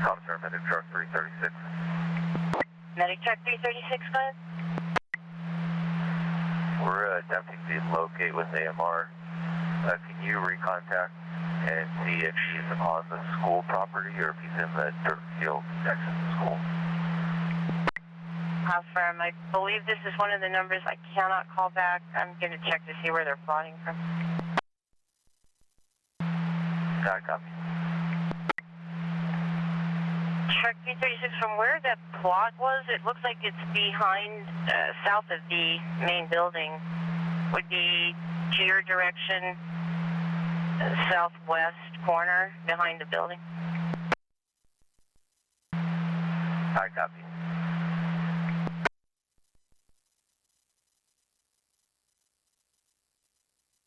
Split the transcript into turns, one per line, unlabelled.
Officer, Medic Truck 336.
Medic Truck 336, go ahead.
We're attempting to locate with AMR. Can you recontact and see if he's on the school property or if he's in the dirt field next to the school?
Affirm. I believe this is one of the numbers I cannot call back. I'm going to check to see where they're plotting from.
Got a copy.
Truck 336, from where that plot was, it looks like it's behind, south of the main building. Would be to your direction, southwest corner behind the building.
I copy.